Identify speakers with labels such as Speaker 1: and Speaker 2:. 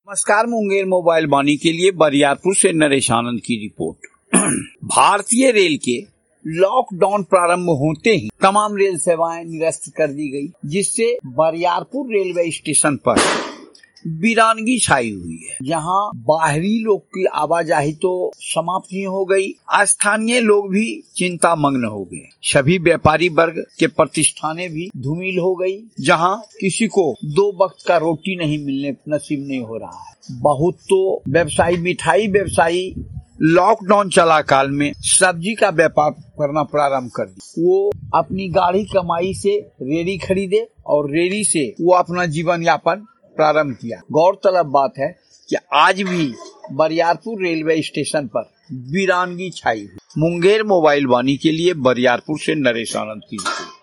Speaker 1: नमस्कार, मुंगेर मोबाइल वाणी के लिए बरियारपुर से नरेश आनंद की रिपोर्ट। भारतीय रेल के लॉकडाउन प्रारंभ होते ही तमाम रेल सेवाएं निरस्त कर दी गई, जिससे बरियारपुर रेलवे स्टेशन पर वीरानगी छाई हुई है। जहां बाहरी लोग की आवाजाही तो समाप्त ही हो गई, स्थानीय लोग भी चिंता मग्न हो गए। सभी व्यापारी वर्ग के प्रतिष्ठानें भी धूमिल हो गई, जहां किसी को 2 वक्त का रोटी नहीं मिलने नसीब नहीं हो रहा है। बहुत तो व्यवसायी, मिठाई व्यवसायी लॉकडाउन चला काल में सब्जी का व्यापार करना प्रारंभ कर दी। वो अपनी गाढ़ी कमाई से रेड़ी खरीदे और रेड़ी से वो अपना जीवन यापन प्रारंभ किया। गौरतलब बात है कि आज भी बरियारपुर रेलवे स्टेशन पर वीरानगी छाई हुई। मुंगेर मोबाइल वाणी के लिए बरियारपुर से नरेश आनंद की रिपोर्ट।